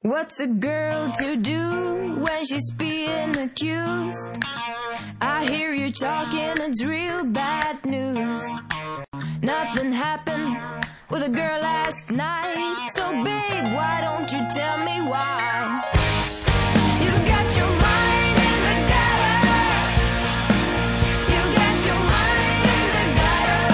What's a girl to do when she's being accused? I hear you talking, it's real bad news. Nothing happened with a girl last night. So babe, why don't you tell me why? You got your mind in the gutter. You got your mind in the gutter.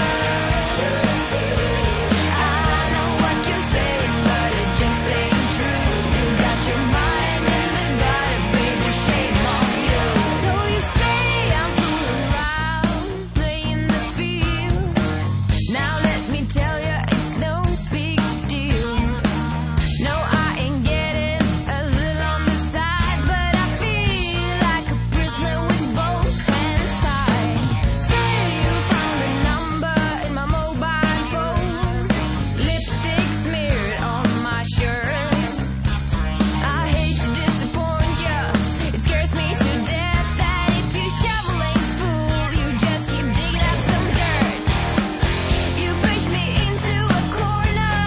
I know what you're saying, but it just ain't true. You got your mind in the gutter, baby, shame on you. So you say I'm fooling around, playing the field. Now let me tell you, it's no big deal. No, I ain't getting a little on the side, but I feel like a prisoner with both hands tied. Say you found a number in my mobile phone, lipstick smeared on my shirt. I hate to disappoint you, it scares me to death that if you shovel ain't full, you just keep digging up some dirt. You push me into a corner,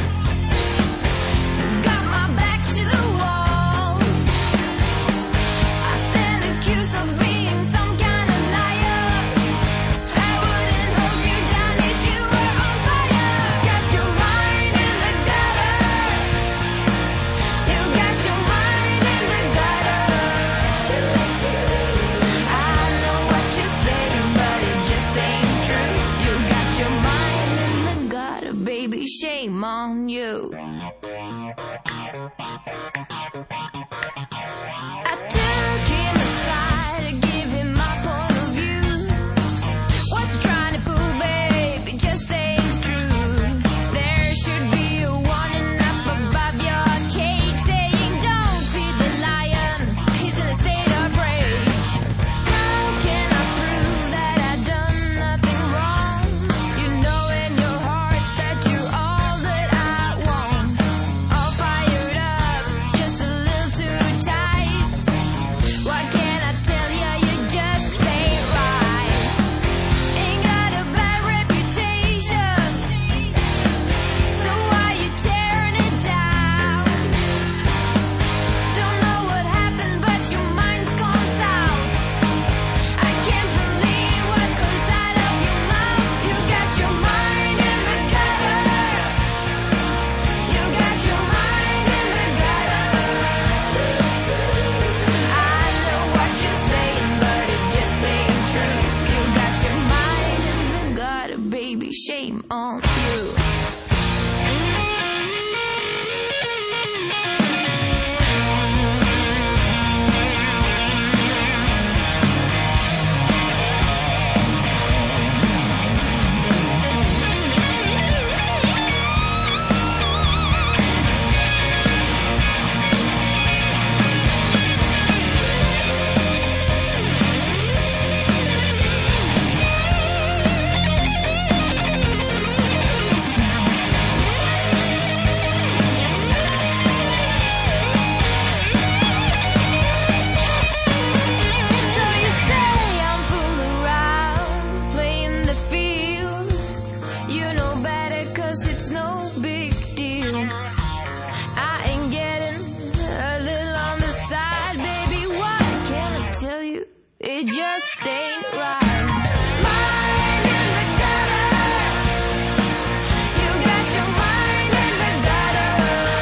got my back to the wall. I stand accused of being some kind of liar. I wouldn't hold you down if you were on fire. Got your mind in the gutter. You got your mind in the gutter. I know what you're saying, but it just ain't true. You got your mind in the gutter, baby, shame on you. I took him aside to give him my point of view. What you trying to pull, babe? It just ain't true. There should be a warning up above your cage saying don't feed the lion, he's in a state of rage. How can I prove that I've done nothing wrong? You know in your heart that you're all that I want. All fired up, just a little too tight. What can I tell ya? You just ain't right. Ain't got a bad reputation, so why you tearing it down? Don't know what happened, but your mind's gone south. I can't believe what comes out of your mouth. You got your mind in the gutter. You got your mind in the gutter. I know what you're saying, but it just ain't true. You got your mind in the gutter, baby, shame on you. So you say I'm fooling around, playing the field. You know better, 'cause it's no big deal. I ain't getting a little on the side, baby. What can I tell you? It just ain't right. Mind in the gutter. You got your mind in the gutter.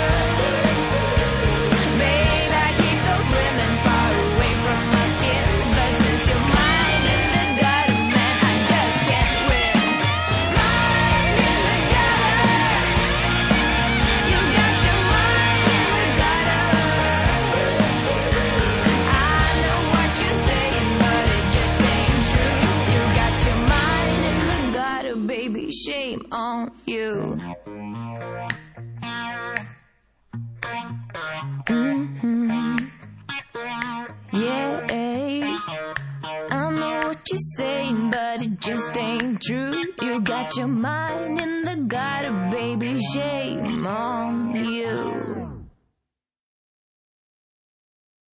Babe, I keep those women far away from my skin, but since your mind in the gutter, man, I just can't win. Mind in the gutter. You got your mind in the gutter. I know what you're saying, but it just ain't true. You got your mind in the gutter, baby, shame on you. Yeah, I know what you're saying, but it just ain't true. You got your mind in the gutter, baby, shame on you.